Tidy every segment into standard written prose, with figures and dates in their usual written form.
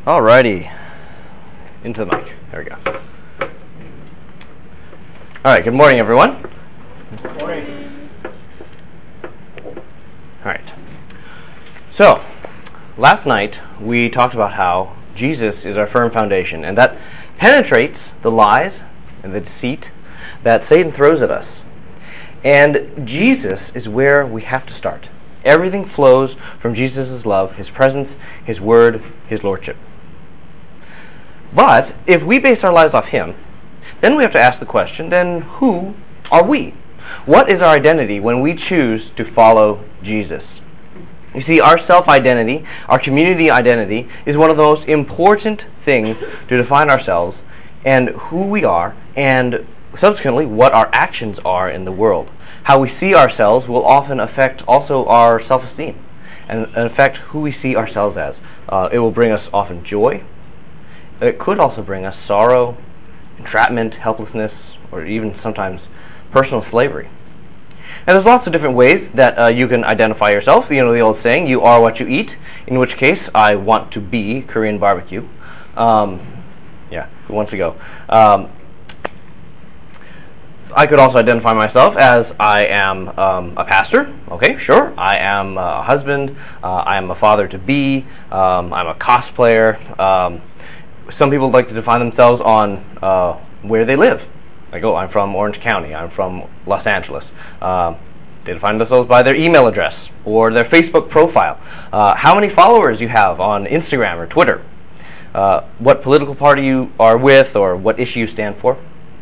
Alrighty, into the mic. There we go. All right. Good morning, everyone. Good morning. All right. So, last night we talked about how Jesus is our firm foundation, and that penetrates the lies and the deceit that Satan throws at us. And Jesus is where we have to start. Everything flows from Jesus' love, His presence, His word, His lordship. But if we base our lives off Him, then we have to ask the question, then who are we? What is our identity when we choose to follow Jesus? You see, our self-identity, our community identity, is one of the most important things to define ourselves and who we are, and subsequently what our actions are in the world. How we see ourselves will often affect also our self-esteem and affect who we see ourselves as. It will bring us often joy. It could also bring us sorrow, entrapment, helplessness, or even sometimes personal slavery. And there's lots of different ways that you can identify yourself. You know the old saying, you are what you eat, in which case I want to be Korean barbecue. Yeah, who wants to go? I could also identify myself as I am a pastor. Okay, sure. I am a husband. I am a father-to-be. I'm a cosplayer. Some people like to define themselves on where they live. Like, oh, I'm from Orange County. I'm from Los Angeles. They define themselves by their email address or their Facebook profile. How many followers you have on Instagram or Twitter. What political party you are with or what issue you stand for.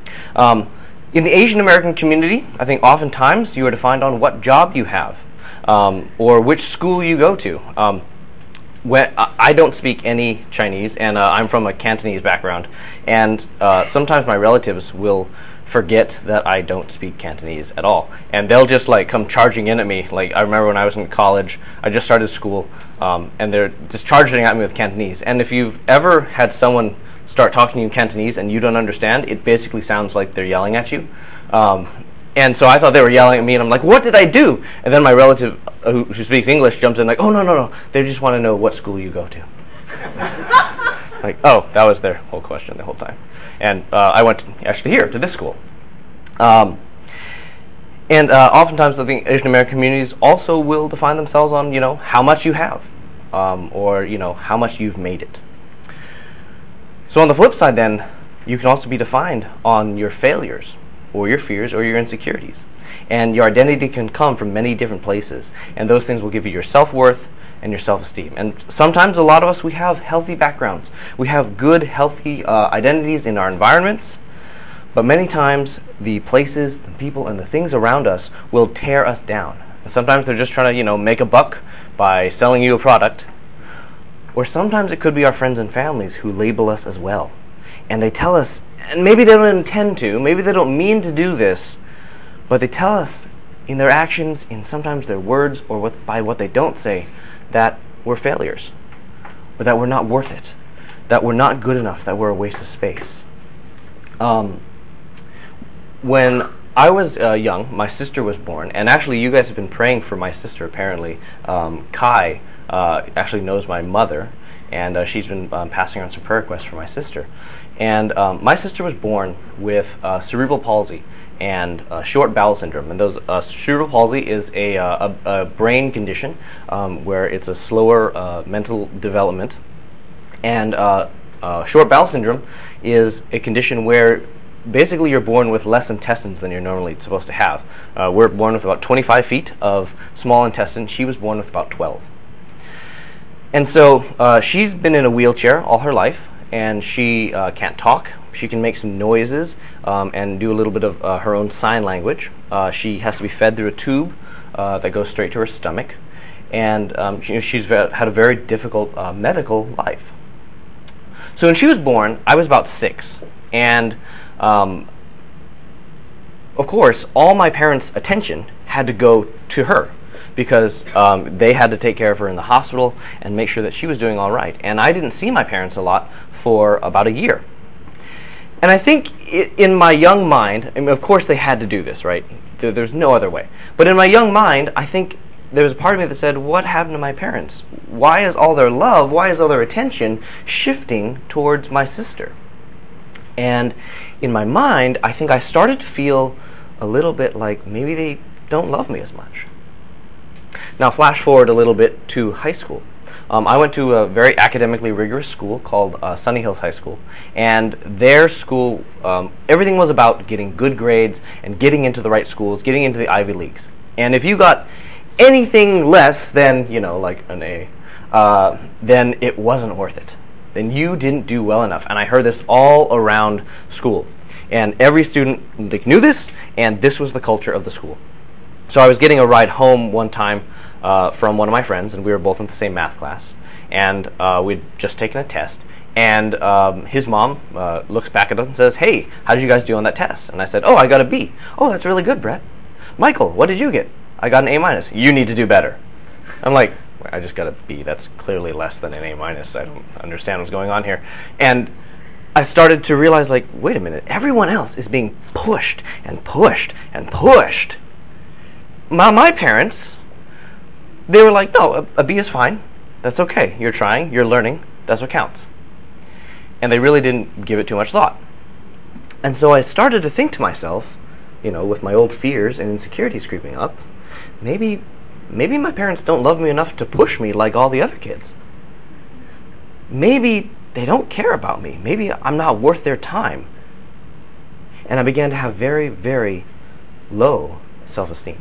In the Asian American community, I think oftentimes you are defined on what job you have or which school you go to. When I don't speak any Chinese, and I'm from a Cantonese background, and sometimes my relatives will forget that I don't speak Cantonese at all, and they'll just like come charging in at me. Like, I remember when I was in college, I just started school, and they're just charging at me with Cantonese. And if you've ever had someone start talking to you in Cantonese and you don't understand, it basically sounds like they're yelling at you. And so I thought they were yelling at me, and I'm like, what did I do? And then my relative who speaks English jumps in like, oh, no, they just want to know what school you go to. Like, oh, that was their whole question the whole time. And I went actually here to this school. And oftentimes I think Asian American communities also will define themselves on, how much you have, or, how much you've made it. So on the flip side then, you can also be defined on your failures, or your fears, or your insecurities. And your identity can come from many different places, and those things will give you your self-worth and your self-esteem. And sometimes a lot of us, we have healthy backgrounds. We have good, healthy identities in our environments, but many times the places, the people, and the things around us will tear us down. And sometimes they're just trying to, make a buck by selling you a product, or sometimes it could be our friends and families who label us as well. And they tell us, and maybe they don't intend to, maybe they don't mean to do this, but they tell us in their actions, in sometimes their words, or by what they don't say, that we're failures, or that we're not worth it, that we're not good enough, that we're a waste of space. When I was young, my sister was born, and actually you guys have been praying for my sister apparently. Kai actually knows my mother, and she's been passing on some prayer requests for my sister. And my sister was born with cerebral palsy and short bowel syndrome. And those cerebral palsy is a brain condition where it's a slower mental development. And short bowel syndrome is a condition where basically you're born with less intestines than you're normally supposed to have. We're born with about 25 feet of small intestine. She was born with about 12. And so she's been in a wheelchair all her life, and she can't talk. She can make some noises and do a little bit of her own sign language. She has to be fed through a tube that goes straight to her stomach. And she's had a very difficult medical life. So when she was born, I was about 6. And of course, all my parents' attention had to go to her, because they had to take care of her in the hospital and make sure that she was doing all right. And I didn't see my parents a lot for about a year. And I think in my young mind, I mean, of course they had to do this, right? There's no other way. But in my young mind, I think there was a part of me that said, what happened to my parents? Why is all their love, why is all their attention shifting towards my sister? And in my mind, I think I started to feel a little bit like maybe they don't love me as much. Now flash forward a little bit to high school. I went to a very academically rigorous school called Sunny Hills High School, and their school, everything was about getting good grades and getting into the right schools, getting into the Ivy Leagues. And if you got anything less than, like an A, then it wasn't worth it. Then you didn't do well enough. And I heard this all around school. And every student knew this, and this was the culture of the school. So I was getting a ride home one time from one of my friends, and we were both in the same math class, and we'd just taken a test, and his mom looks back at us and says, "Hey, how did you guys do on that test?" And I said, "Oh, I got a B." "Oh, that's really good, Brett." "Michael, what did you get?" "I got an A minus." "You need to do better." I'm like, I just got a B. That's clearly less than an A minus. I don't understand what's going on here. And I started to realize, like, wait a minute, everyone else is being pushed and pushed and pushed. My parents, they were like, no, a B is fine. That's okay. You're trying. You're learning. That's what counts. And they really didn't give it too much thought. And so I started to think to myself, with my old fears and insecurities creeping up, maybe my parents don't love me enough to push me like all the other kids. Maybe they don't care about me. Maybe I'm not worth their time. And I began to have very, very low self-esteem.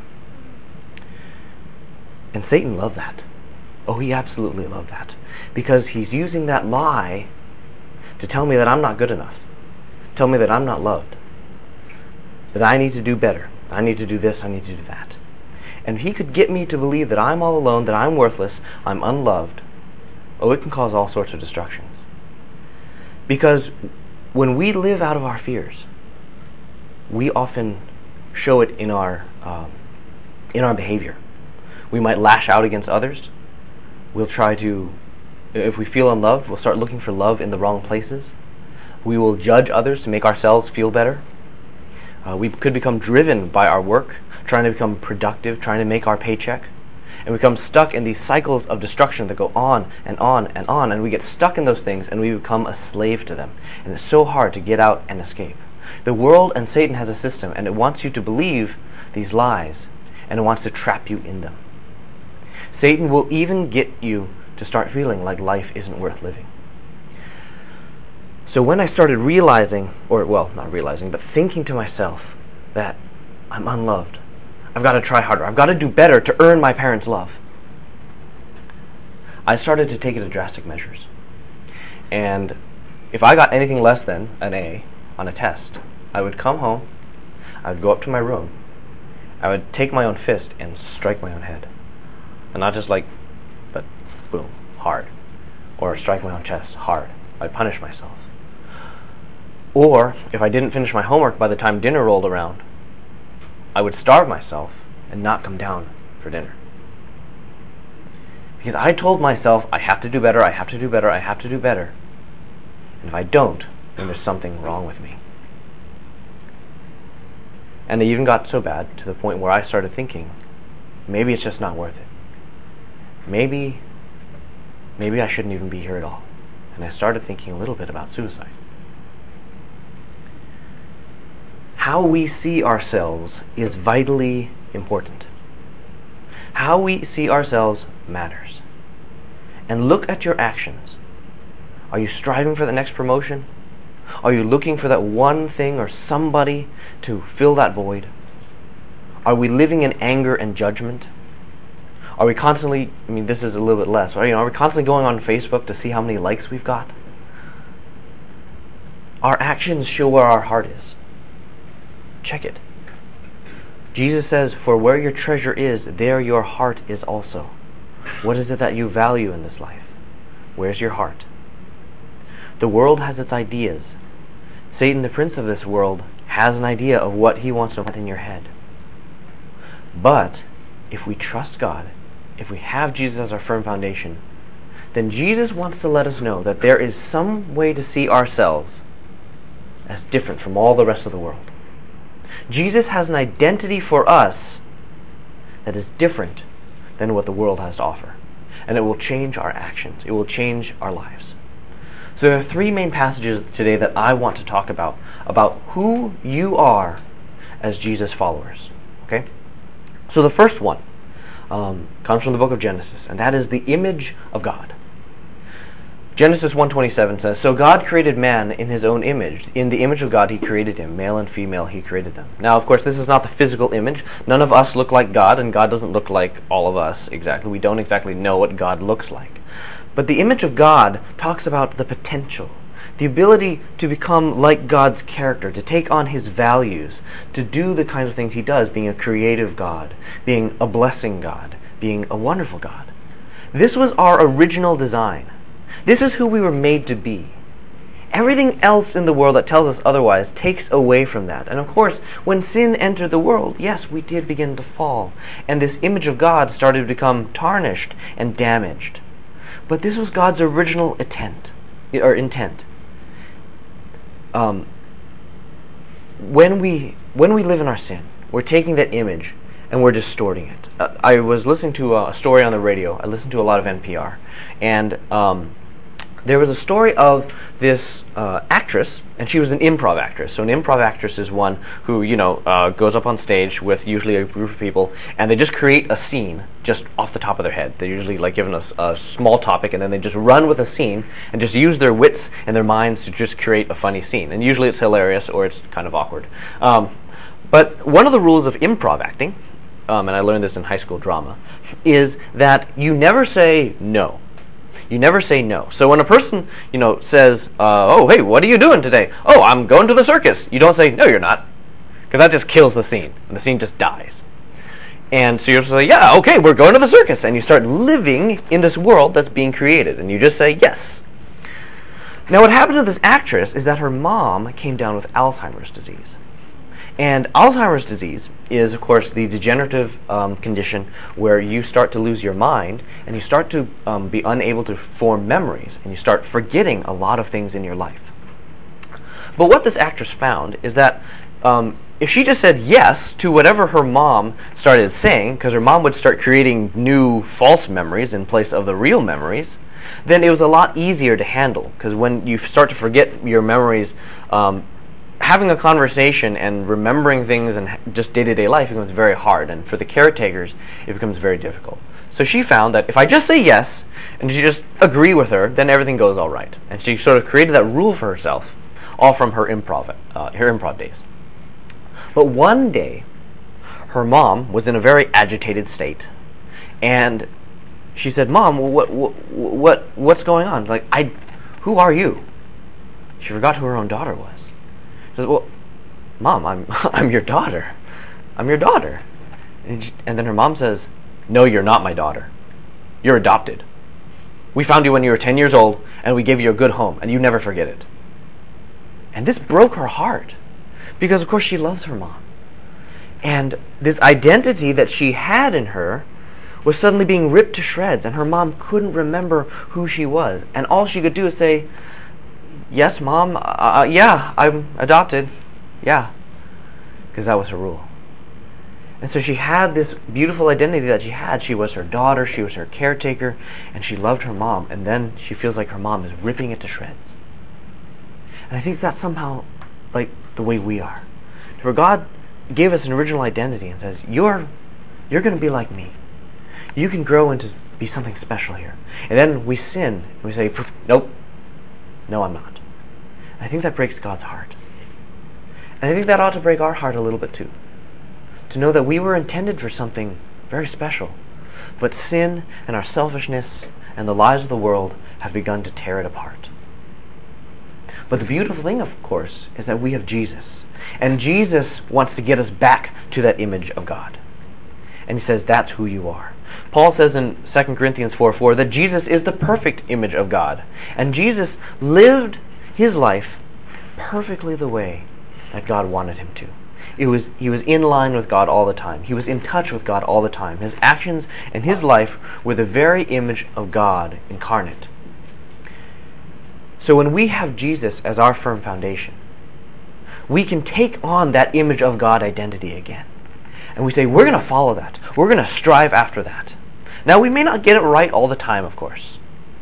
And Satan loved that. Oh, he absolutely loved that. Because he's using that lie to tell me that I'm not good enough. Tell me that I'm not loved. That I need to do better. I need to do this, I need to do that. And he could get me to believe that I'm all alone, that I'm worthless, I'm unloved. Oh, it can cause all sorts of destructions. Because when we live out of our fears, we often show it in our behavior. We might lash out against others. We'll try to, if we feel unloved, we'll start looking for love in the wrong places. We will judge others to make ourselves feel better. We could become driven by our work, trying to become productive, trying to make our paycheck, and become stuck in these cycles of destruction that go on and on and on, and we get stuck in those things and we become a slave to them. And it's so hard to get out and escape. The world and Satan has a system, and it wants you to believe these lies, and it wants to trap you in them. Satan will even get you to start feeling like life isn't worth living. So when I started realizing, or well, not realizing, but thinking to myself that I'm unloved, I've got to try harder, I've got to do better to earn my parents' love, I started to take it to drastic measures. And if I got anything less than an A on a test, I would come home, I would go up to my room, I would take my own fist and strike my own head. And not just like, but boom, hard. Or strike my own chest, hard. I'd punish myself. Or, if I didn't finish my homework by the time dinner rolled around, I would starve myself and not come down for dinner. Because I told myself, I have to do better, I have to do better, I have to do better. And if I don't, then there's something wrong with me. And it even got so bad to the point where I started thinking, maybe it's just not worth it. Maybe I shouldn't even be here at all. And I started thinking a little bit about suicide. How we see ourselves is vitally important. How we see ourselves matters. And look at your actions. Are you striving for the next promotion? Are you looking for that one thing or somebody to fill that void? Are we living in anger and judgment? Are we constantly, this is a little bit less, but are we constantly going on Facebook to see how many likes we've got? Our actions show where our heart is. Check it. Jesus says, "For where your treasure is, there your heart is also." What is it that you value in this life? Where's your heart? The world has its ideas. Satan, the prince of this world, has an idea of what he wants to put in your head. But if we trust God, if we have Jesus as our firm foundation, then Jesus wants to let us know that there is some way to see ourselves as different from all the rest of the world. Jesus has an identity for us that is different than what the world has to offer. And it will change our actions. It will change our lives. So there are three main passages today that I want to talk about who you are as Jesus followers. Okay? So the first one comes from the book of Genesis, and that is the image of God. Genesis 1:27 says, "So God created man in his own image. In the image of God he created him. Male and female he created them." Now, of course, this is not the physical image. None of us look like God, and God doesn't look like all of us exactly. We don't exactly know what God looks like. But the image of God talks about the potential, the ability to become like God's character, to take on his values, to do the kinds of things he does, being a creative God, being a blessing God, being a wonderful God. This was our original design. This is who we were made to be. Everything else in the world that tells us otherwise takes away from that. And of course, when sin entered the world, yes, we did begin to fall. And this image of God started to become tarnished and damaged. But this was God's original intent. When we live in our sin, we're taking that image and we're distorting it. I was listening to a story on the radio. I listened to a lot of NPR. And there was a story of this actress, and she was an improv actress. So an improv actress is one who, goes up on stage with usually a group of people, and they just create a scene just off the top of their head. They're usually given a small topic, and then they just run with a scene and just use their wits and their minds to just create a funny scene. And usually it's hilarious or it's kind of awkward. But one of the rules of improv acting, and I learned this in high school drama, is that you never say no. You never say no. So when a person, says, "Oh, hey, what are you doing today?" "Oh, I'm going to the circus." You don't say, "No, you're not," because that just kills the scene, and the scene just dies. And so you say, "Yeah, okay, we're going to the circus," and you start living in this world that's being created, and you just say yes. Now, what happened to this actress is that her mom came down with Alzheimer's disease. And Alzheimer's disease is, of course, the degenerative condition where you start to lose your mind and you start to be unable to form memories and you start forgetting a lot of things in your life. But what this actress found is that if she just said yes to whatever her mom started saying, because her mom would start creating new false memories in place of the real memories, then it was a lot easier to handle. Because when you start to forget your memories, having a conversation and remembering things and just day-to-day life becomes very hard, and for the caretakers it becomes very difficult. So she found that if I just say yes and you just agree with her, then everything goes all right. And she sort of created that rule for herself, all from her improv days. But one day, her mom was in a very agitated state, and she said, "Mom, what's going on? Who are you?" She forgot who her own daughter was. She says, "Well, Mom, I'm your daughter. I'm your daughter." And then her mom says, "No, you're not my daughter. You're adopted. We found you when you were 10 years old, and we gave you a good home, and you never forget it." And this broke her heart, because of course she loves her mom. And this identity that she had in her was suddenly being ripped to shreds, and her mom couldn't remember who she was. And all she could do is say, "Yes, Mom, yeah, I'm adopted, yeah," because that was her rule. And so she had this beautiful identity that she had. She was her daughter, she was her caretaker, and she loved her mom, and then she feels like her mom is ripping it to shreds. And I think that's somehow like the way we are. For God gave us an original identity and says, you're going to be like me. You can grow into be something special here. And then we sin, and we say, "Nope, no, I'm not." I think that breaks God's heart. And I think that ought to break our heart a little bit too. To know that we were intended for something very special, but sin and our selfishness and the lies of the world have begun to tear it apart. But the beautiful thing, of course, is that we have Jesus. And Jesus wants to get us back to that image of God. And he says, that's who you are. Paul says in 2 Corinthians 4:4 that Jesus is the perfect image of God. And Jesus lived his life perfectly the way that God wanted him to. He was in line with God all the time. He was in touch with God all the time. His actions and his life were the very image of God incarnate. So when we have Jesus as our firm foundation, we can take on that image of God identity again. And we say, we're going to follow that. We're going to strive after that. Now, we may not get it right all the time, of course,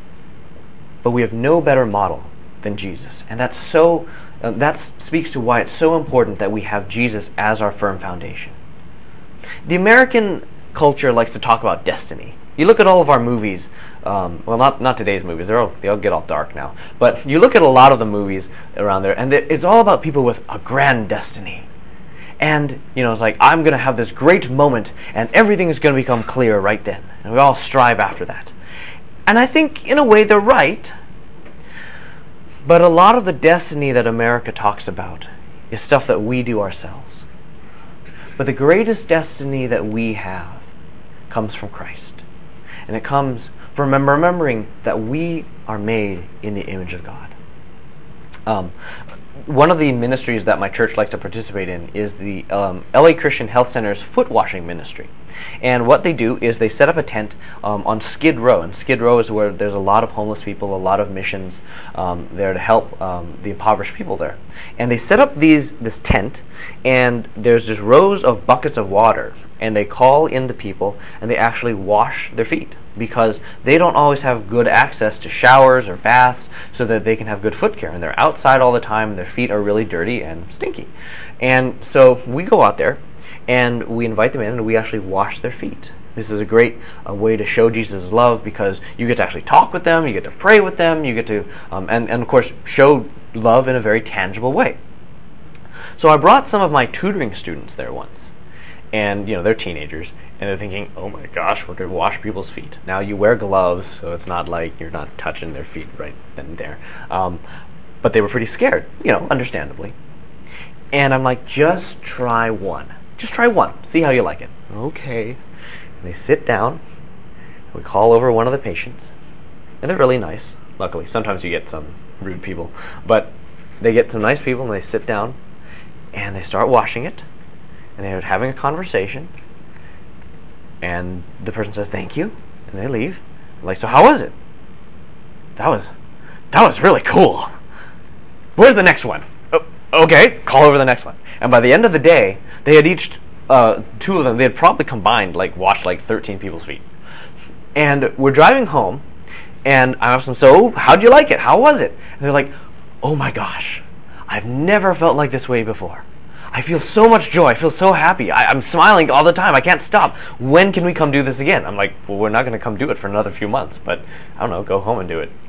but we have no better model than Jesus. And that speaks to why it's so important that we have Jesus as our firm foundation. The American culture likes to talk about destiny. You look at all of our movies, well, not today's movies, they all get all dark now, but you look at a lot of the movies around there, and it's all about people with a grand destiny. And, it's like, I'm going to have this great moment, and everything is going to become clear right then. And we all strive after that. And I think, in a way, they're right. But a lot of the destiny that America talks about is stuff that we do ourselves. But the greatest destiny that we have comes from Christ. And it comes from remembering that we are made in the image of God. One of the ministries that my church likes to participate in is the LA Christian Health Center's foot washing ministry. And what they do is they set up a tent on Skid Row. And Skid Row is where there's a lot of homeless people, a lot of missions there to help the impoverished people there. And they set up this tent, and there's just rows of buckets of water. And they call in the people, and they actually wash their feet, because they don't always have good access to showers or baths so that they can have good foot care. And they're outside all the time, and their feet are really dirty and stinky. And so we go out there, and we invite them in, and we actually wash their feet. This is a great way to show Jesus' love, because you get to actually talk with them, you get to pray with them, you get to, and of course, show love in a very tangible way. So I brought some of my tutoring students there once. And, they're teenagers, and they're thinking, oh my gosh, we're going to wash people's feet. Now, you wear gloves, so it's not like you're not touching their feet right then and there. But they were pretty scared, understandably. And I'm like, just try one. Just try one. See how you like it. Okay. And they sit down. We call over one of the patients. And they're really nice, luckily. Sometimes you get some rude people. But they get some nice people, and they sit down, and they start washing it. And they're having a conversation, and the person says thank you, and they leave. I'm like, so how was it? That was really cool. Where's the next one? Oh, okay, call over the next one. And by the end of the day, they had each two of them, they had probably combined washed 13 people's feet. And we're driving home, and I asked them, so how'd you like it? How was it? And they're like, oh my gosh, I've never felt like this way before. I feel so much joy. I feel so happy. I'm smiling all the time. I can't stop. When can we come do this again? I'm like, well, we're not going to come do it for another few months, but I don't know, go home and do it.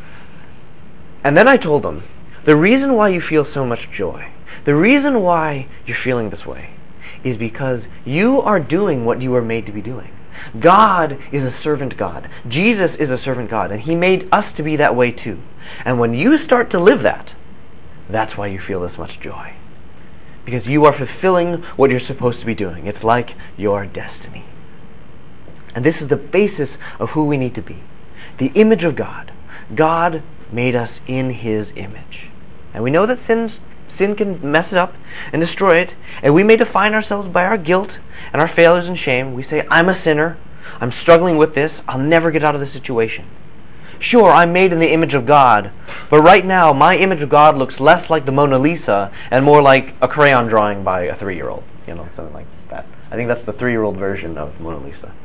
And then I told them, the reason why you feel so much joy, the reason why you're feeling this way, is because you are doing what you were made to be doing. God is a servant God. Jesus is a servant God, and He made us to be that way too. And when you start to live that, that's why you feel this much joy. Because you are fulfilling what you're supposed to be doing. It's like your destiny. And this is the basis of who we need to be. The image of God. God made us in His image. And we know that sin can mess it up and destroy it. And we may define ourselves by our guilt and our failures and shame. We say, I'm a sinner. I'm struggling with this. I'll never get out of this situation. Sure, I'm made in the image of God, but right now my image of God looks less like the Mona Lisa and more like a crayon drawing by a 3-year-old, something like that. I think that's the 3-year-old version of Mona Lisa.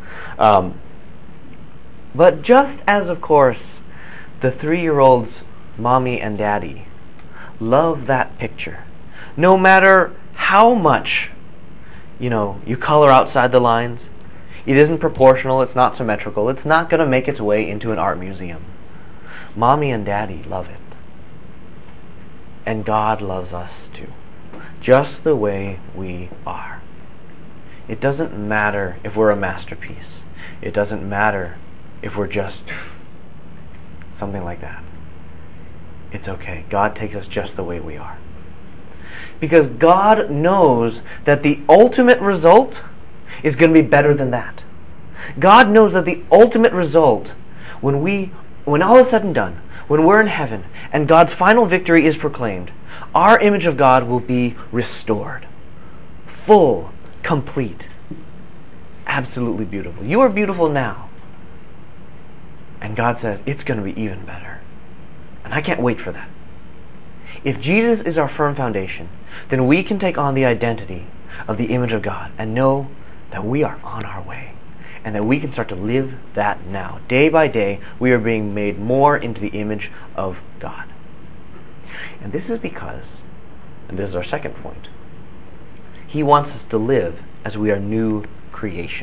But just as, of course, the 3-year-old's mommy and daddy love that picture, no matter how much, you color outside the lines, it isn't proportional, it's not symmetrical, it's not going to make its way into an art museum. Mommy and Daddy love it. And God loves us too, just the way we are. It doesn't matter if we're a masterpiece. It doesn't matter if we're just something like that. It's okay. God takes us just the way we are. Because God knows that the ultimate result is going to be better than that. God knows that the ultimate result, when all is said and done, when we're in heaven and God's final victory is proclaimed, our image of God will be restored. Full, complete, absolutely beautiful. You are beautiful now. And God says, it's going to be even better. And I can't wait for that. If Jesus is our firm foundation, then we can take on the identity of the image of God and know that we are on our way. and that we can start to live that now. Day by day, we are being made more into the image of God. And this is because, and this is our second point, He wants us to live as we are new creation.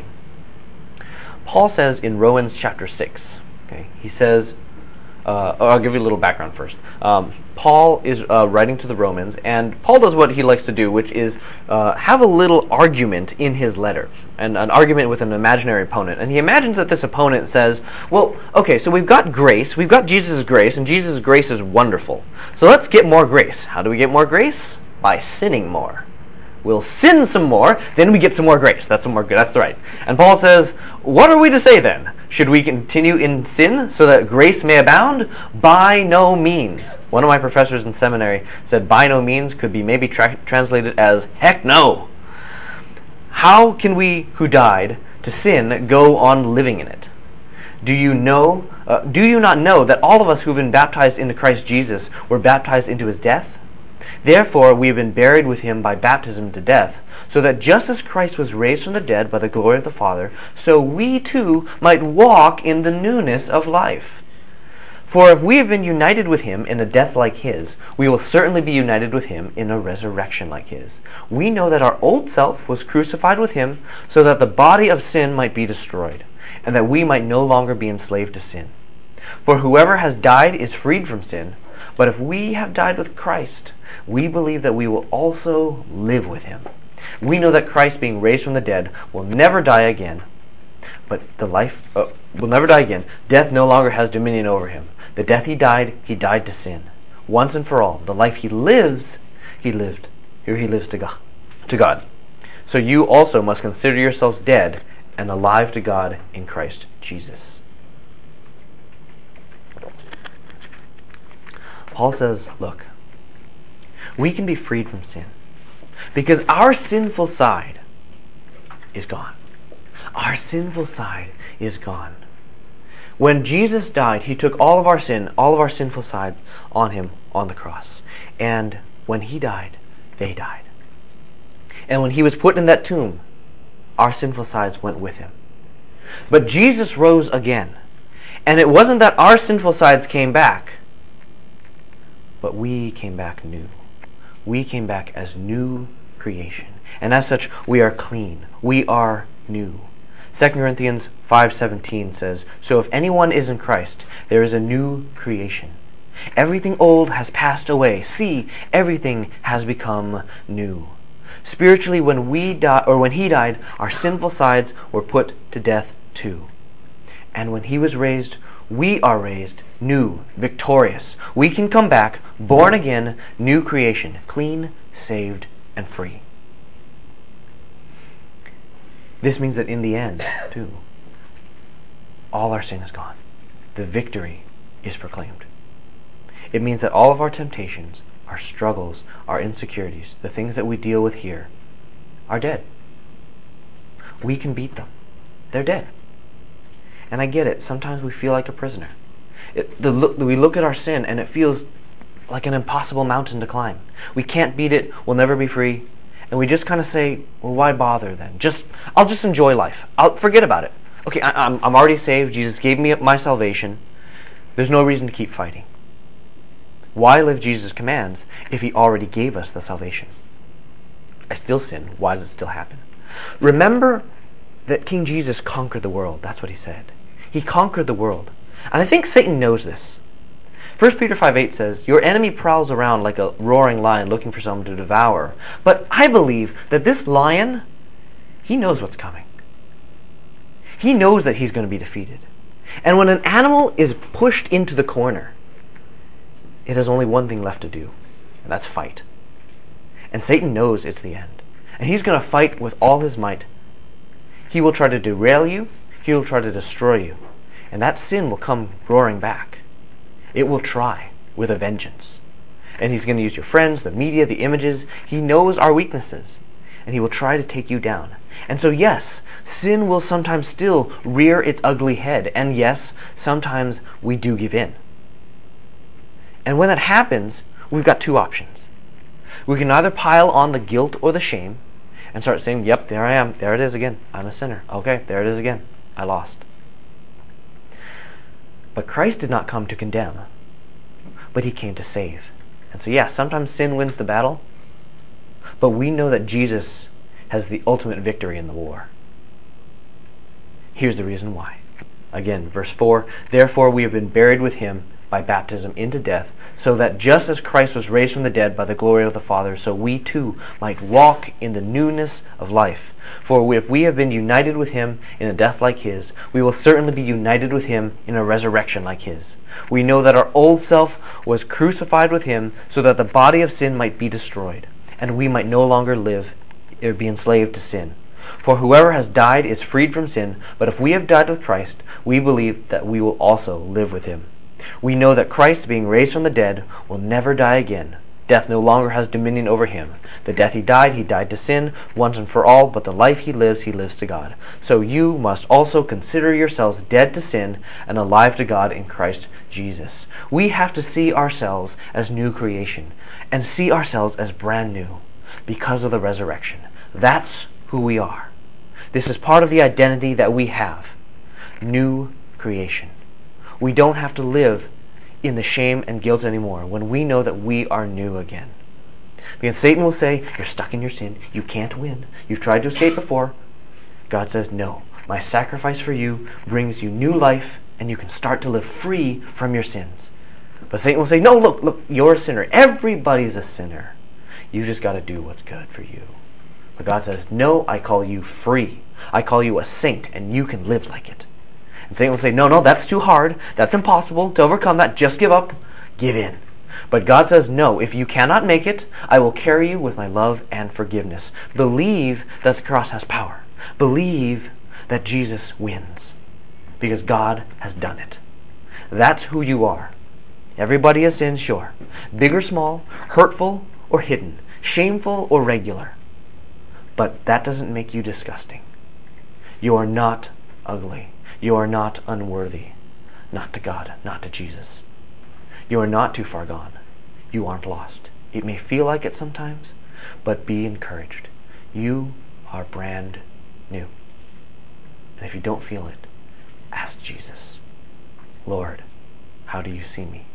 Paul says in Romans chapter 6, okay, he says, I'll give you a little background first. Paul is writing to the Romans, and Paul does what he likes to do, which is have a little argument in his letter, and an argument with an imaginary opponent. And he imagines that this opponent says, well, okay, so we've got grace, we've got Jesus' grace, and Jesus' grace is wonderful. So let's get more grace. How do we get more grace? By sinning more. We'll sin some more, then we get some more grace. That's right. And Paul says, what are we to say then? Should we continue in sin so that grace may abound? By no means. One of my professors in seminary said by no means could be maybe translated as heck no. How can we who died to sin go on living in it? Do you not know that all of us who have been baptized into Christ Jesus were baptized into His death? Therefore we have been buried with Him by baptism to death, so that just as Christ was raised from the dead by the glory of the Father, so we too might walk in the newness of life. For if we have been united with Him in a death like His, we will certainly be united with Him in a resurrection like His. We know that our old self was crucified with Him, so that the body of sin might be destroyed, and that we might no longer be enslaved to sin. For whoever has died is freed from sin. But if we have died with Christ, we believe that we will also live with Him. We know that Christ, being raised from the dead, will never die again. But will never die again. Death no longer has dominion over Him. The death He died to sin. Once and for all. The life He lived. Here He lives to God. So you also must consider yourselves dead and alive to God in Christ Jesus. Paul says, look, we can be freed from sin because our sinful side is gone. Our sinful side is gone. When Jesus died, He took all of our sin, all of our sinful side on Him on the cross. And when He died, they died. And when He was put in that tomb, our sinful sides went with Him. But Jesus rose again. And it wasn't that our sinful sides came back, but we came back new. We came back as new creation. And as such, we are clean. We are new. 2 Corinthians 5:17 says, so if anyone is in Christ, there is a new creation. Everything old has passed away. See, everything has become new. Spiritually, when He died, our sinful sides were put to death too. And when He was raised, we are raised new, victorious. We can come back, born again, new creation, clean, saved, and free. This means that in the end, too, all our sin is gone. The victory is proclaimed. It means that all of our temptations, our struggles, our insecurities, the things that we deal with here, are dead. We can beat them. They're dead. And I get it. Sometimes we feel like a prisoner. We look at our sin and it feels like an impossible mountain to climb. We can't beat it. We'll never be free. And we just kind of say, well, why bother then? I'll just enjoy life. I'll forget about it. Okay, I'm already saved. Jesus gave me my salvation. There's no reason to keep fighting. Why live Jesus' commands if He already gave us the salvation? I still sin. Why does it still happen? Remember that King Jesus conquered the world. That's what He said. He conquered the world. And I think Satan knows this. 1 Peter 5:8 says, your enemy prowls around like a roaring lion looking for someone to devour. But I believe that this lion, he knows what's coming. He knows that he's going to be defeated. And when an animal is pushed into the corner, it has only one thing left to do, and that's fight. And Satan knows it's the end. And he's going to fight with all his might. He will try to derail you. He will try to destroy you. And that sin will come roaring back. It will try with a vengeance. And he's going to use your friends, the media, the images. He knows our weaknesses. And he will try to take you down. And so yes, sin will sometimes still rear its ugly head. And yes, sometimes we do give in. And when that happens, we've got two options. We can either pile on the guilt or the shame and start saying, yep, there I am. There it is again. I'm a sinner. Okay, there it is again. I lost. But Christ did not come to condemn, but he came to save. And so yeah, sometimes sin wins the battle, but we know that Jesus has the ultimate victory in the war. Here's the reason why. Again, verse 4, therefore we have been buried with him by baptism into death, so that just as Christ was raised from the dead by the glory of the Father, so we too might walk in the newness of life. For if we have been united with him in a death like his, we will certainly be united with him in a resurrection like his. We know that our old self was crucified with him, so that the body of sin might be destroyed, and we might no longer live or be enslaved to sin. For whoever has died is freed from sin, but if we have died with Christ, we believe that we will also live with him. We know that Christ, being raised from the dead, will never die again. Death no longer has dominion over him. The death he died to sin once and for all, but the life he lives to God. So you must also consider yourselves dead to sin and alive to God in Christ Jesus. We have to see ourselves as new creation and see ourselves as brand new because of the resurrection. That's who we are. This is part of the identity that we have. New creation. We don't have to live in the shame and guilt anymore when we know that we are new again. Because Satan will say, you're stuck in your sin, you can't win, you've tried to escape before. God says, no, my sacrifice for you brings you new life and you can start to live free from your sins. But Satan will say, no, look, you're a sinner. Everybody's a sinner. You just got to do what's good for you. But God says, no, I call you free. I call you a saint and you can live like it. And Satan will say, no, that's too hard. That's impossible to overcome that. Just give up. Give in. But God says, no, if you cannot make it, I will carry you with my love and forgiveness. Believe that the cross has power. Believe that Jesus wins. Because God has done it. That's who you are. Everybody has sinned, sure. Big or small, hurtful or hidden, shameful or regular. But that doesn't make you disgusting. You are not ugly. You are not unworthy. Not to God, not to Jesus. You are not too far gone. You aren't lost. It may feel like it sometimes, but be encouraged. You are brand new. And if you don't feel it, ask Jesus, Lord, how do you see me?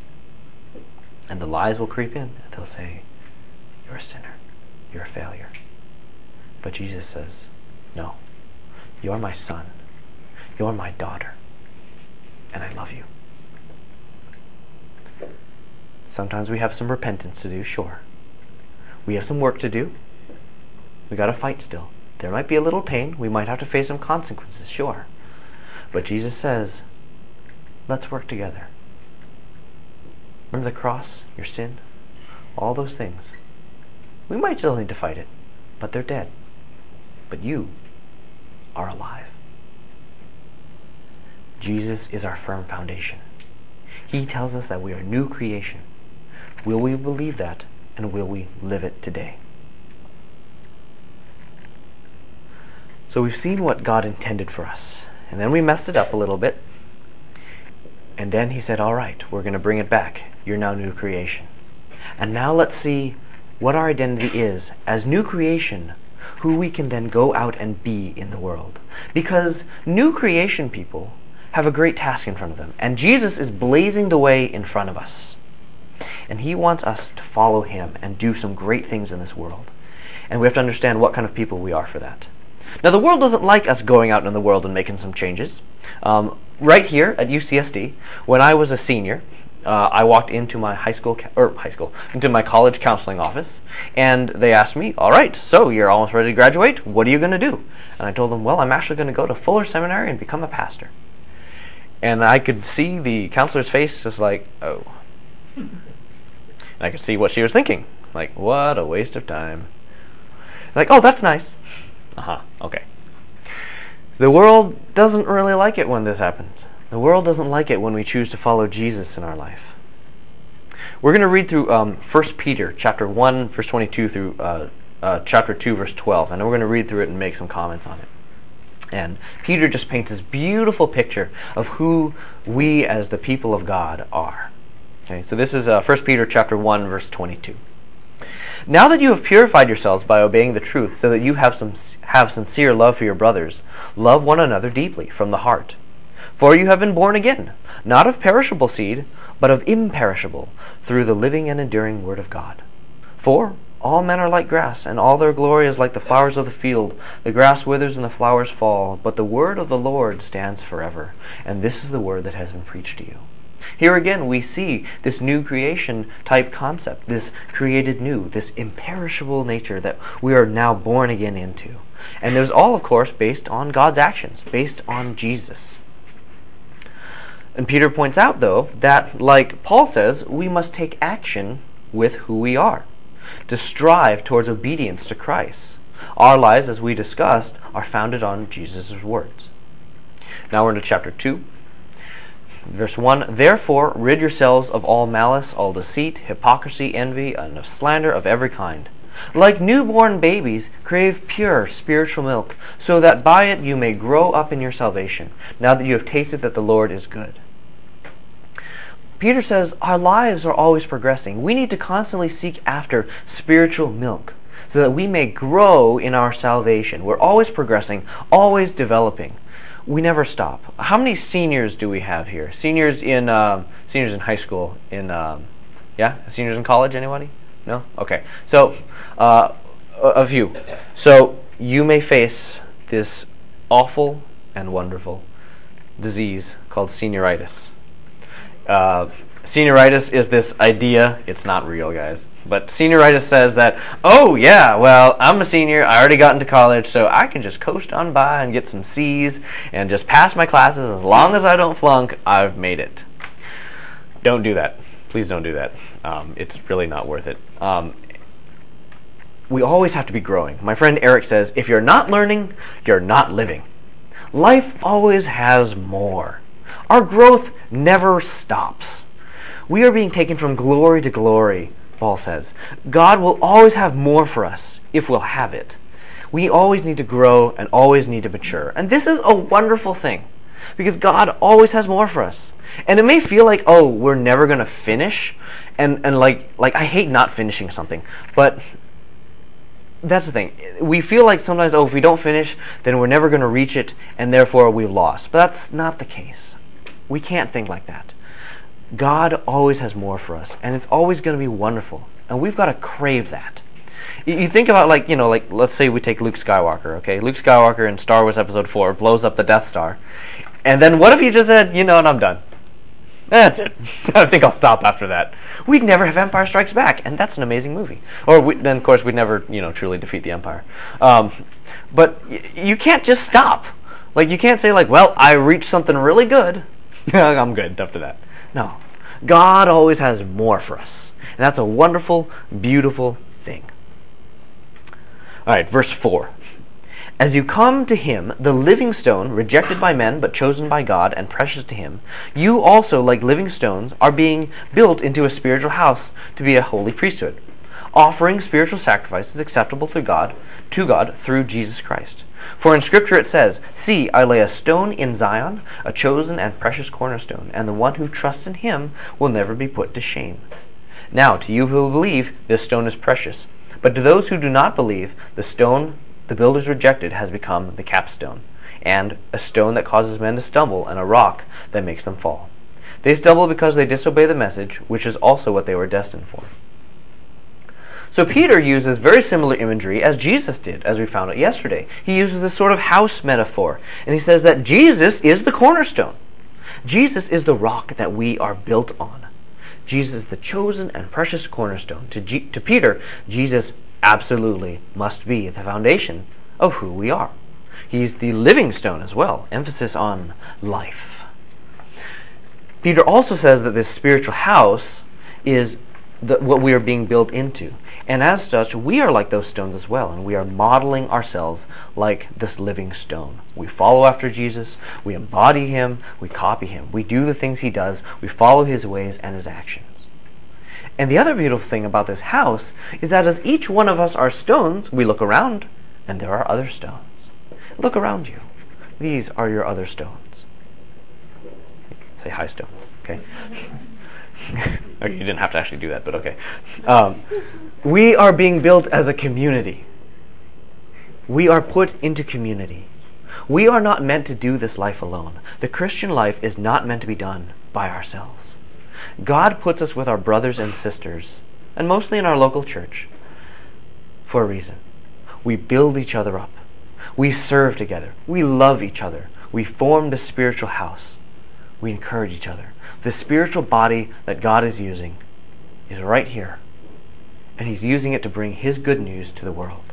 And the lies will creep in, and they'll say, you're a sinner. You're a failure. But Jesus says, no, you're my son. You're my daughter. And I love you. Sometimes we have some repentance to do, sure. We have some work to do. We got to fight still. There might be a little pain. We might have to face some consequences, sure. But Jesus says, let's work together. Remember the cross, your sin, all those things. We might still need to fight it, but they're dead. But you are alive. Jesus is our firm foundation. He tells us that we are new creation. Will we believe that, and will we live it today? So we've seen what God intended for us, and then we messed it up a little bit, and then he said, all right, we're going to bring it back. You're now new creation. And now let's see what our identity is as new creation, who we can then go out and be in the world. Because new creation people have a great task in front of them, and Jesus is blazing the way in front of us. And he wants us to follow him and do some great things in this world. And we have to understand what kind of people we are for that. Now, the world doesn't like us going out in the world and making some changes. Right here at UCSD, when I was a senior, I walked into my into my college counseling office, and they asked me, all right, so you're almost ready to graduate, what are you going to do? And I told them, well, I'm actually going to go to Fuller Seminary and become a pastor. And I could see the counselor's face just like, oh. And I could see what she was thinking, like, what a waste of time. Like, oh, that's nice. Okay. The world doesn't really like it when this happens. The world doesn't like it when we choose to follow Jesus in our life. We're going to read through 1 Peter chapter 1, verse 22 through chapter 2, verse 12. And we're going to read through it and make some comments on it. And Peter just paints this beautiful picture of who we as the people of God are. Okay, so this is 1 Peter chapter 1, verse 22. Now that you have purified yourselves by obeying the truth, so that you have sincere love for your brothers, love one another deeply from the heart. For you have been born again, not of perishable seed, but of imperishable, through the living and enduring Word of God. For all men are like grass, and all their glory is like the flowers of the field. The grass withers and the flowers fall, but the word of the Lord stands forever. And this is the word that has been preached to you. Here again we see this new creation type concept, this created new, this imperishable nature that we are now born again into. And there's all, of course, based on God's actions, based on Jesus. And Peter points out, though, that, like Paul says, we must take action with who we are, to strive towards obedience to Christ. Our lives, as we discussed, are founded on Jesus' words. Now we're into chapter 2. Verse 1, Therefore rid yourselves of all malice, all deceit, hypocrisy, envy, and of slander of every kind. Like newborn babies, crave pure spiritual milk, so that by it you may grow up in your salvation, now that you have tasted that the Lord is good. Peter says our lives are always progressing. We need to constantly seek after spiritual milk, so that we may grow in our salvation. We're always progressing, always developing. We never stop. How many seniors do we have here? Seniors in high school, seniors in college, anybody? No? Okay. So, a few. So, you may face this awful and wonderful disease called senioritis. Senioritis is this idea, it's not real, guys, but senioritis says that, oh yeah, well, I'm a senior, I already got into college, so I can just coast on by and get some C's and just pass my classes. As long as I don't flunk, I've made it. Don't do that. Please don't do that. It's really not worth it. We always have to be growing. My friend Eric says, if you're not learning, you're not living. Life always has more. Our growth never stops. We are being taken from glory to glory, Paul says. God will always have more for us if we'll have it. We always need to grow and always need to mature. And this is a wonderful thing, because God always has more for us. And it may feel like, oh, we're never going to finish. And like I hate not finishing something. But that's the thing. We feel like sometimes, oh, if we don't finish, then we're never going to reach it, and therefore we've lost. But that's not the case. We can't think like that. God always has more for us, and it's always going to be wonderful, and we've got to crave that. You think about, like let's say we take Luke Skywalker, okay? Luke Skywalker in Star Wars Episode 4 blows up the Death Star, and then what if he just said, you know what, I'm done. That's it. I think I'll stop after that. We'd never have Empire Strikes Back, and that's an amazing movie. Or then, of course, we'd never, truly defeat the Empire. But you can't just stop. Like, you can't say, like, well, I reached something really good. I'm good after that. No. God always has more for us. And that's a wonderful, beautiful thing. All right, verse 4. As you come to him, the living stone, rejected by men, but chosen by God and precious to him, you also, like living stones, are being built into a spiritual house to be a holy priesthood, offering spiritual sacrifices acceptable to God through Jesus Christ. For in Scripture it says, See, I lay a stone in Zion, a chosen and precious cornerstone, and the one who trusts in him will never be put to shame. Now, to you who believe, this stone is precious. But to those who do not believe, the stone the builders rejected has become the capstone, and a stone that causes men to stumble, and a rock that makes them fall. They stumble because they disobey the message, which is also what they were destined for. So Peter uses very similar imagery as Jesus did, as we found out yesterday. He uses this sort of house metaphor, and he says that Jesus is the cornerstone. Jesus is the rock that we are built on. Jesus is the chosen and precious cornerstone. To Peter, Jesus absolutely must be the foundation of who we are. He's the living stone as well, emphasis on life. Peter also says that this spiritual house is what we are being built into. And as such, we are like those stones as well, and we are modeling ourselves like this living stone. We follow after Jesus, we embody him, we copy him. We do the things he does, we follow his ways and his actions. And the other beautiful thing about this house is that as each one of us are stones, we look around, and there are other stones. Look around you. These are your other stones. Say hi, stones, okay? Okay, you didn't have to actually do that, but okay. We are being built as a community. We are put into community. We are not meant to do this life alone. The Christian life is not meant to be done by ourselves. God puts us with our brothers and sisters, and mostly in our local church, for a reason. We build each other up. We serve together. We love each other. We form the spiritual house. We encourage each other. The spiritual body that God is using is right here, and He's using it to bring His good news to the world.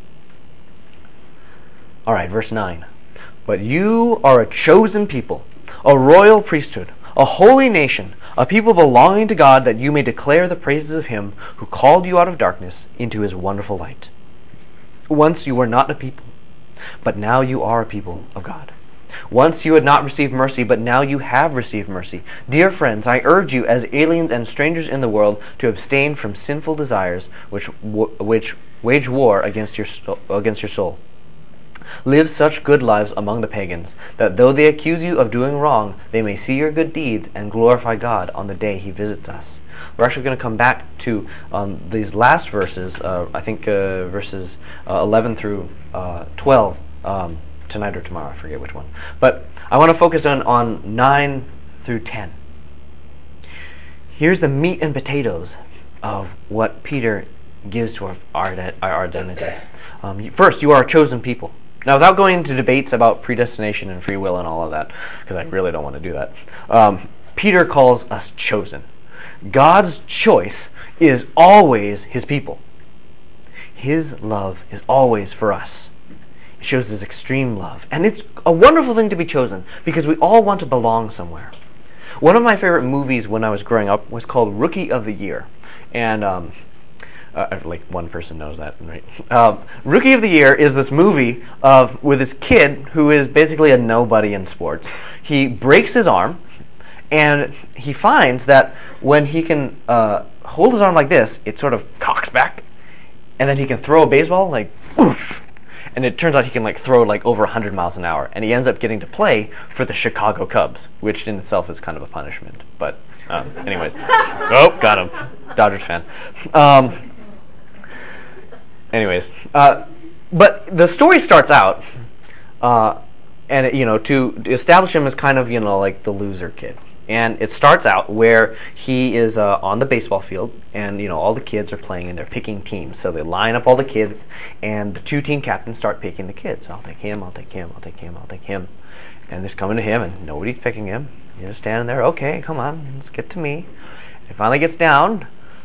Alright, verse 9. But you are a chosen people, a royal priesthood, a holy nation, a people belonging to God, that you may declare the praises of Him who called you out of darkness into His wonderful light. Once you were not a people, but now you are a people of God. Once you had not received mercy, but now you have received mercy. Dear friends, I urge you as aliens and strangers in the world to abstain from sinful desires which wage war against your soul. Live such good lives among the pagans, that though they accuse you of doing wrong, they may see your good deeds and glorify God on the day He visits us. We're actually going to come back to these last verses, I think verses 11 through 12, tonight or tomorrow, I forget which one. But I want to focus on 9 through 10. Here's the meat and potatoes of what Peter gives to our identity. First, you are a chosen people. Now, without going into debates about predestination and free will and all of that, because I really don't want to do that, Peter calls us chosen. God's choice is always His people. His love is always for us. It shows His extreme love. And it's a wonderful thing to be chosen, because we all want to belong somewhere. One of my favorite movies when I was growing up was called Rookie of the Year. And like one person knows that, right? Rookie of the Year is this movie with this kid who is basically a nobody in sports. He breaks his arm, and he finds that when he can hold his arm like this, it sort of cocks back, and then he can throw a baseball like oof, and it turns out he can like throw like over 100 miles an hour, and he ends up getting to play for the Chicago Cubs, which in itself is kind of a punishment. But anyways, oh, got him, Dodgers fan. But the story starts out, and to establish him as kind of like the loser kid. And it starts out where he is on the baseball field, and all the kids are playing and they're picking teams. So they line up all the kids, and the two team captains start picking the kids. I'll take him, I'll take him, I'll take him, I'll take him. And they're coming to him, and nobody's picking him. You're just standing there. Okay, come on, let's get to me. And it finally gets down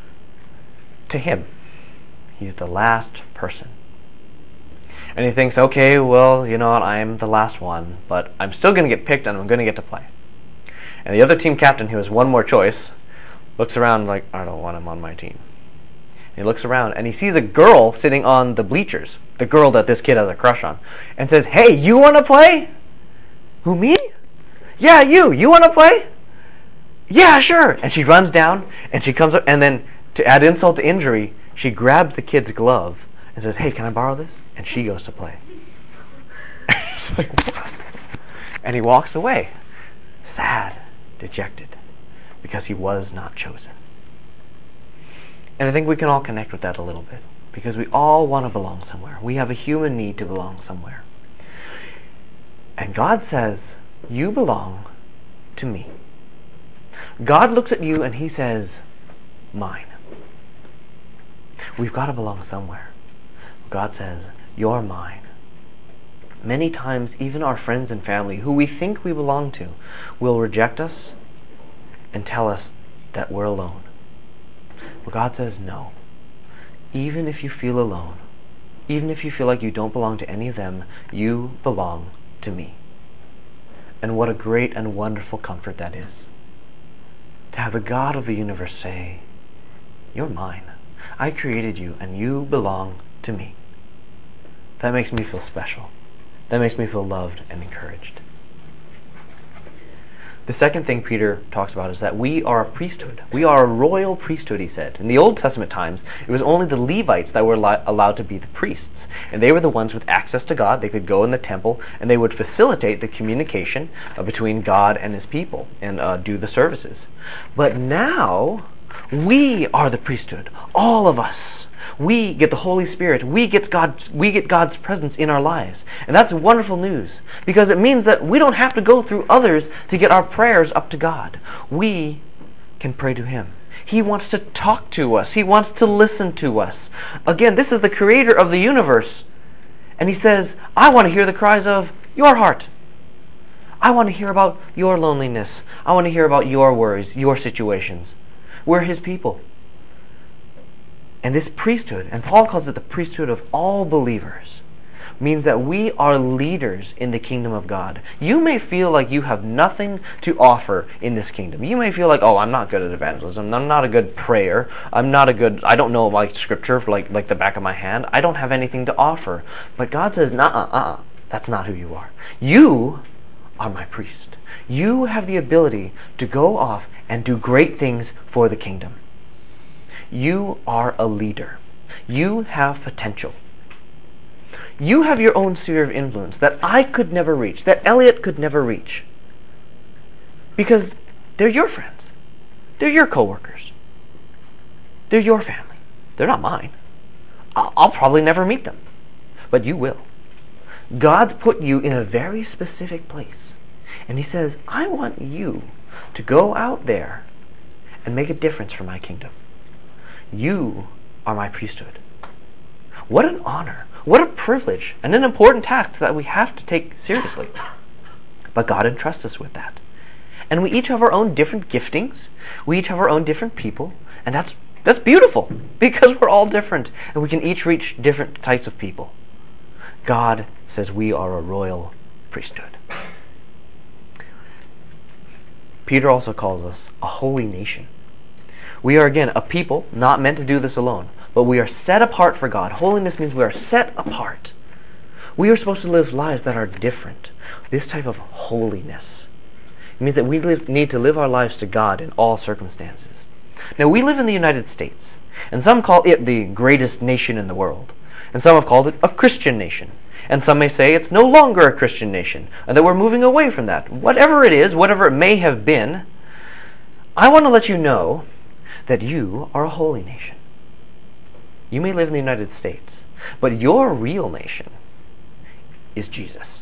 to him. He's the last person. And he thinks, okay, well, you know what, I'm the last one, but I'm still going to get picked and I'm going to get to play. And the other team captain, who has one more choice, looks around like, I don't want him on my team. And he looks around and he sees a girl sitting on the bleachers, the girl that this kid has a crush on, and says, hey, you want to play? Who, me? Yeah, you want to play? Yeah, sure. And she runs down and she comes up, and then to add insult to injury, she grabs the kid's glove and says, hey, can I borrow this? And she goes to play. She's like, what? And he walks away, sad, dejected, because he was not chosen. And I think we can all connect with that a little bit, because we all want to belong somewhere. We have a human need to belong somewhere. And God says, you belong to me. God looks at you and He says, mine. We've got to belong somewhere. God says, you're mine. Many times, even our friends and family, who we think we belong to, will reject us and tell us that we're alone. But God says, no. Even if you feel alone, even if you feel like you don't belong to any of them, you belong to me. And what a great and wonderful comfort that is. To have the God of the universe say, you're mine. I created you and you belong to me. That makes me feel special. That makes me feel loved and encouraged. The second thing Peter talks about is that we are a priesthood. We are a royal priesthood, he said. In the Old Testament times, it was only the Levites that were allowed to be the priests. And they were the ones with access to God. They could go in the temple, and they would facilitate the communication between God and his people and do the services. But now, we are the priesthood. All of us. We get the Holy Spirit. We get God's presence in our lives. And that's wonderful news, because it means that we don't have to go through others to get our prayers up to God. We can pray to him. He wants to talk to us. He wants to listen to us. Again, this is the creator of the universe. And he says, I want to hear the cries of your heart. I want to hear about your loneliness. I want to hear about your worries, your situations. We're his people. And this priesthood, and Paul calls it the priesthood of all believers, means that we are leaders in the kingdom of God. You may feel like you have nothing to offer in this kingdom. You may feel like, oh, I'm not good at evangelism. I'm not a good prayer. I don't know like scripture like the back of my hand. I don't have anything to offer. But God says, that's not who you are. You are my priest. You have the ability to go off and do great things for the kingdom. You are a leader. You have potential. You have your own sphere of influence that I could never reach, that Elliot could never reach. Because they're your friends. They're your coworkers. They're your family. They're not mine. I'll probably never meet them. But you will. God's put you in a very specific place. And he says, I want you to go out there and make a difference for my kingdom. You are my priesthood. What an honor, what a privilege, and an important task that we have to take seriously. But God entrusts us with that. And we each have our own different giftings. We each have our own different people. And that's beautiful, because we're all different. And we can each reach different types of people. God says we are a royal priesthood. Peter also calls us a holy nation. We are, again, a people not meant to do this alone, but we are set apart for God. Holiness means we are set apart. We are supposed to live lives that are different. This type of holiness. It means that we need to live our lives to God in all circumstances. Now, we live in the United States, and some call it the greatest nation in the world, and some have called it a Christian nation. And some may say it's no longer a Christian nation, and that we're moving away from that. Whatever it is, whatever it may have been, I want to let you know that you are a holy nation. You may live in the United States, but your real nation is Jesus.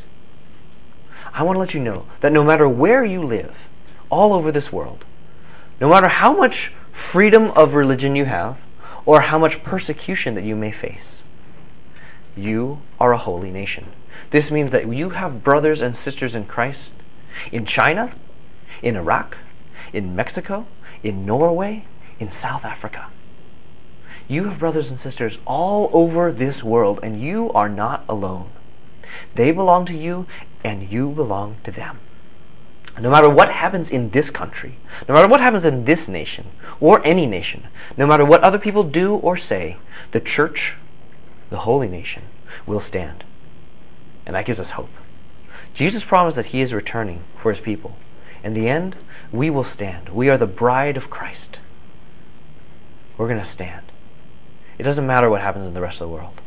I want to let you know that no matter where you live, all over this world, no matter how much freedom of religion you have, or how much persecution that you may face, you are a holy nation. This means that you have brothers and sisters in Christ in China, in Iraq, in Mexico, in Norway, in South Africa. You have brothers and sisters all over this world, and you are not alone. They belong to you, and you belong to them. No matter what happens in this country, no matter what happens in this nation, or any nation, no matter what other people do or say, the church, the holy nation, will stand. And that gives us hope. Jesus promised that he is returning for his people. In the end, we will stand. We are the bride of Christ. We're going to stand. It doesn't matter what happens in the rest of the world.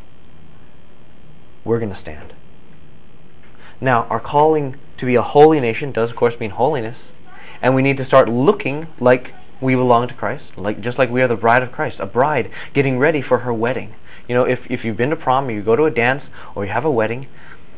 We're going to stand. Now, our calling to be a holy nation does, of course, mean holiness. And we need to start looking like we belong to Christ, just like we are the bride of Christ, a bride getting ready for her wedding. You know, if you've been to prom, or you go to a dance, or you have a wedding,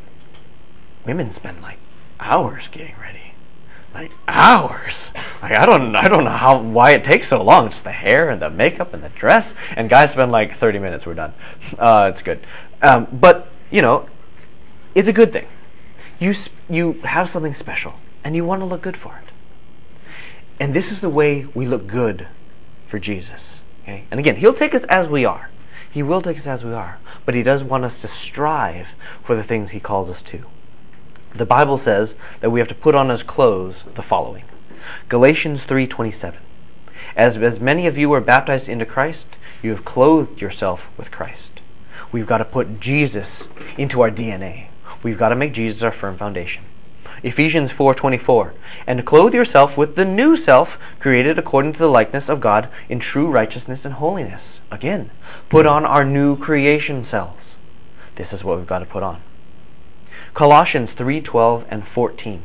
women spend like hours getting ready. Like hours. Like I don't know why it takes so long. Just the hair and the makeup and the dress. And guys spend like 30 minutes. We're done. It's good. But you know, it's a good thing. You have something special, and you want to look good for it. And this is the way we look good for Jesus. Okay? And again, he'll take us as we are. He will take us as we are. But he does want us to strive for the things he calls us to. The Bible says that we have to put on as clothes the following. Galatians 3:27. As many of you were baptized into Christ, you have clothed yourself with Christ. We've got to put Jesus into our DNA. We've got to make Jesus our firm foundation. Ephesians 4:24, and clothe yourself with the new self, created according to the likeness of God in true righteousness and holiness. Again, put on our new creation selves. This is what we've got to put on. Colossians 3:12 and 14.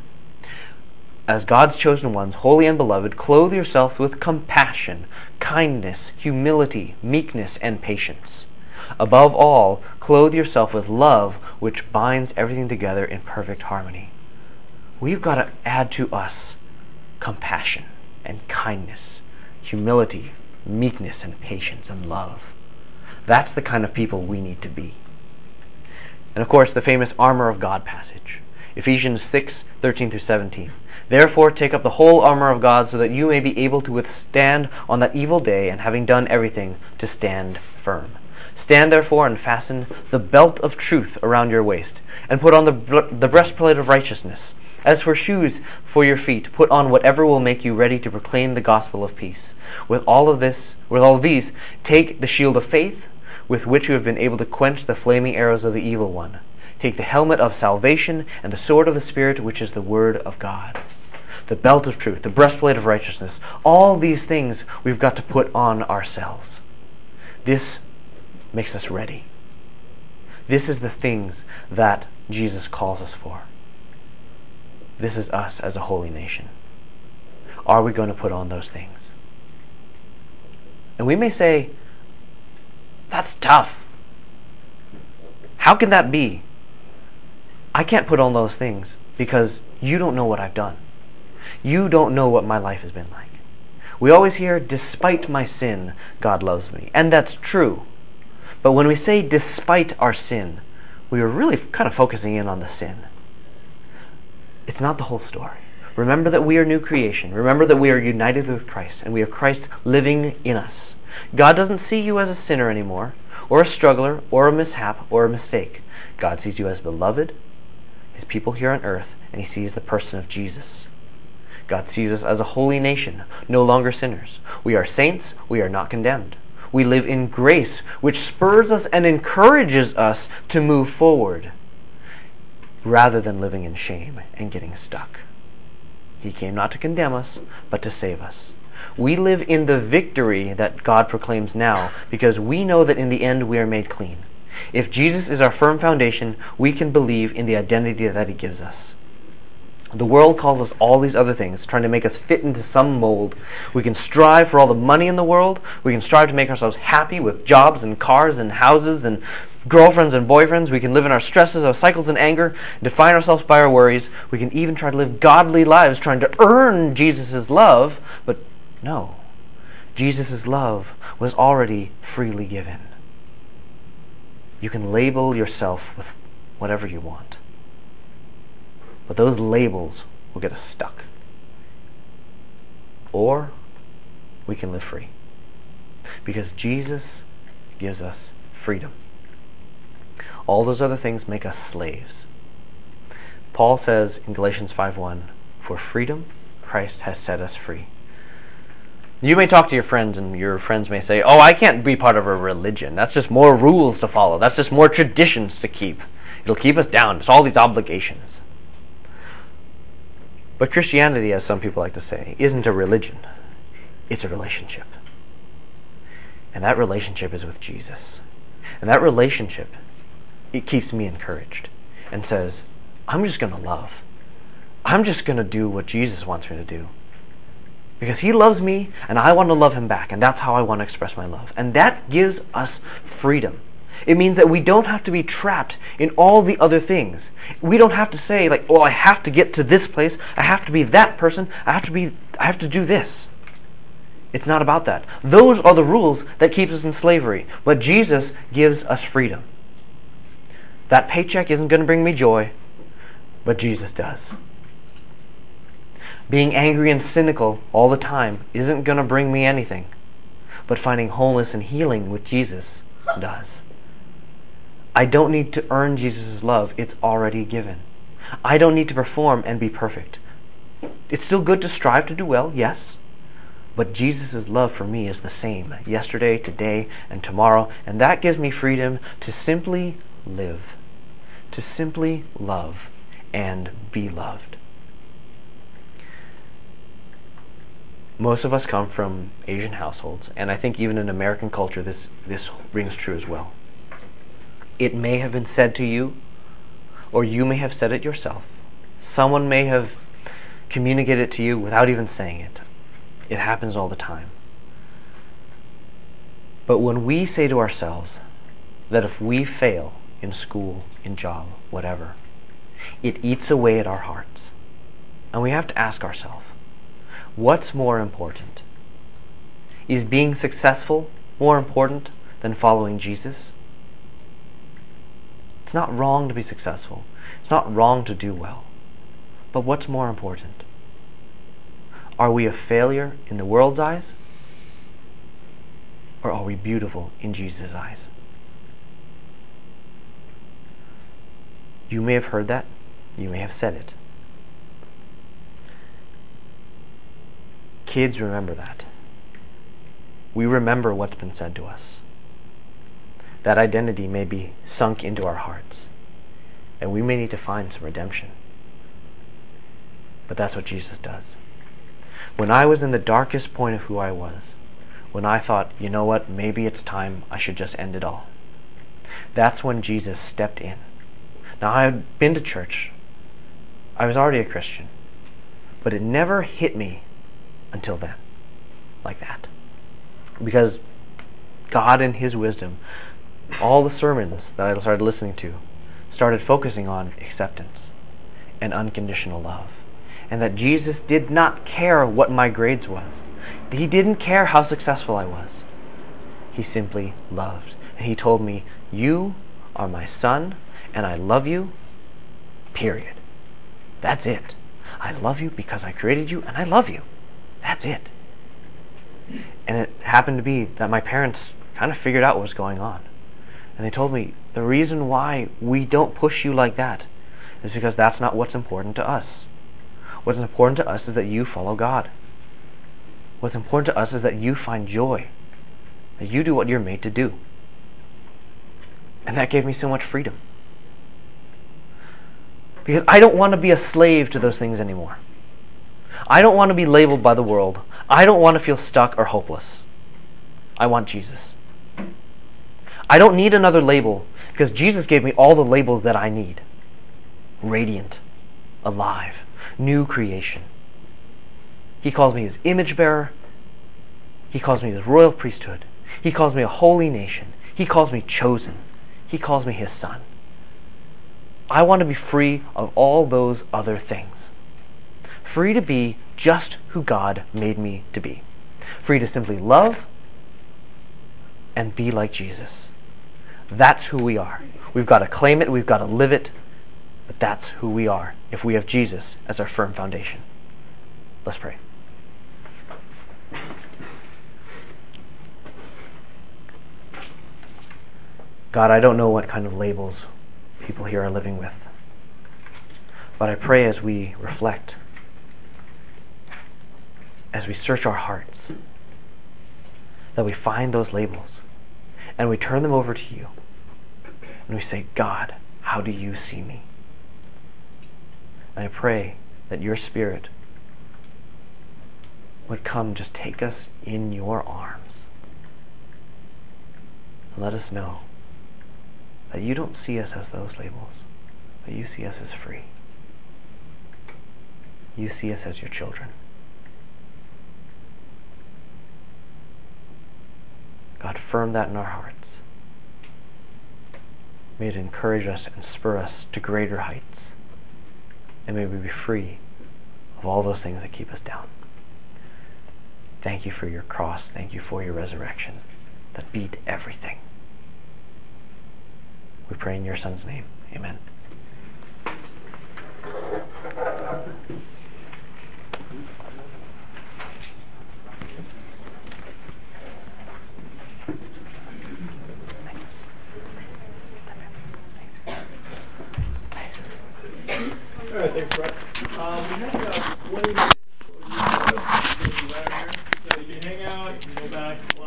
As God's chosen ones, holy and beloved, clothe yourselves with compassion, kindness, humility, meekness, and patience. Above all, clothe yourself with love, which binds everything together in perfect harmony. We've got to add to us compassion and kindness, humility, meekness, and patience, and love. That's the kind of people we need to be. And of course, the famous armor of God passage, Ephesians 6:13 through 17. Therefore, take up the whole armor of God, so that you may be able to withstand on that evil day, and having done everything, to stand firm. Stand therefore, and fasten the belt of truth around your waist, and put on the breastplate of righteousness. As for shoes for your feet, put on whatever will make you ready to proclaim the gospel of peace. With all these, take the shield of faith, with which you have been able to quench the flaming arrows of the evil one. Take the helmet of salvation and the sword of the Spirit, which is the word of God. The belt of truth, the breastplate of righteousness, all these things we've got to put on ourselves. This makes us ready. This is the things that Jesus calls us for. This is us as a holy nation. Are we going to put on those things? And we may say, that's tough. How can that be? I can't put on those things because you don't know what I've done. You don't know what my life has been like. We always hear, despite my sin, God loves me. And that's true. But when we say despite our sin, we are really kind of focusing in on the sin. It's not the whole story. Remember that we are new creation. Remember that we are united with Christ, and we have Christ living in us. God doesn't see you as a sinner anymore, or a struggler, or a mishap, or a mistake. God sees you as beloved, His people here on earth, and He sees the person of Jesus. God sees us as a holy nation, no longer sinners. We are saints, we are not condemned. We live in grace, which spurs us and encourages us to move forward, rather than living in shame and getting stuck. He came not to condemn us, but to save us. We live in the victory that God proclaims now, because we know that in the end we are made clean. If Jesus is our firm foundation, we can believe in the identity that He gives us. The world calls us all these other things, trying to make us fit into some mold. We can strive for all the money in the world. We can strive to make ourselves happy with jobs and cars and houses and girlfriends and boyfriends. We can live in our stresses, our cycles and anger, define ourselves by our worries. We can even try to live godly lives, trying to earn Jesus' love. But no, Jesus' love was already freely given. You can label yourself with whatever you want, but those labels will get us stuck. Or we can live free, because Jesus gives us freedom. All those other things make us slaves. Paul says in Galatians 5:1, "For freedom Christ has set us free." You may talk to your friends, and your friends may say, "Oh, I can't be part of a religion. That's just more rules to follow. That's just more traditions to keep. It'll keep us down. It's all these obligations." But Christianity, as some people like to say, isn't a religion. It's a relationship. And that relationship is with Jesus. And that relationship, it keeps me encouraged and says, I'm just going to love. I'm just going to do what Jesus wants me to do. Because He loves me, and I want to love Him back, and that's how I want to express my love. And that gives us freedom. It means that we don't have to be trapped in all the other things. We don't have to say, like, well, I have to get to this place, I have to be that person, I have to do this. It's not about that. Those are the rules that keep us in slavery. But Jesus gives us freedom. That paycheck isn't going to bring me joy, but Jesus does. Being angry and cynical all the time isn't going to bring me anything, but finding wholeness and healing with Jesus does. I don't need to earn Jesus' love. It's already given. I don't need to perform and be perfect. It's still good to strive to do well, yes, but Jesus' love for me is the same yesterday, today, and tomorrow, and that gives me freedom to simply live, to simply love and be loved. Most of us come from Asian households, and I think even in American culture this rings true as well. It may have been said to you, or you may have said it yourself. Someone may have communicated it to you without even saying it. It happens all the time. But when we say to ourselves that if we fail in school, in job, whatever, it eats away at our hearts. And we have to ask ourselves, what's more important? Is being successful more important than following Jesus? It's not wrong to be successful. It's not wrong to do well. But what's more important? Are we a failure in the world's eyes? Or are we beautiful in Jesus' eyes? You may have heard that. You may have said it. Kids, remember that. We remember what's been said to us. That identity may be sunk into our hearts, and we may need to find some redemption. But that's what Jesus does. When I was in the darkest point of who I was, when I thought, you know what, maybe it's time I should just end it all, that's when Jesus stepped in. Now, I had been to church. I was already a Christian. But it never hit me until then, like that. Because God in His wisdom, all the sermons that I started listening to started focusing on acceptance and unconditional love. And that Jesus did not care what my grades was. He didn't care how successful I was. He simply loved. And He told me, you are my son, and I love you, period. That's it. I love you because I created you, and I love you. That's it. And it happened to be that my parents kind of figured out what was going on. And they told me, the reason why we don't push you like that is because that's not what's important to us. What's important to us is that you follow God. What's important to us is that you find joy, that you do what you're made to do. And that gave me so much freedom. Because I don't want to be a slave to those things anymore. I don't want to be labeled by the world. I don't want to feel stuck or hopeless. I want Jesus. I don't need another label because Jesus gave me all the labels that I need. Radiant, alive, new creation. He calls me His image bearer. He calls me His royal priesthood. He calls me a holy nation. He calls me chosen. He calls me His son. I want to be free of all those other things. Free to be just who God made me to be. Free to simply love and be like Jesus. That's who we are. We've got to claim it, we've got to live it, but that's who we are if we have Jesus as our firm foundation. Let's pray. God, I don't know what kind of labels people here are living with, but I pray as we reflect, as we search our hearts, that we find those labels and we turn them over to you and we say, God, how do you see me? And I pray that your Spirit would come, just take us in your arms and let us know that you don't see us as those labels, that you see us as free. You see us as your children. God, firm that in our hearts. May it encourage us and spur us to greater heights. And may we be free of all those things that keep us down. Thank you for your cross. Thank you for your resurrection that beat everything. We pray in your Son's name. Amen. All right, thanks, Brett. We have 20 minutes.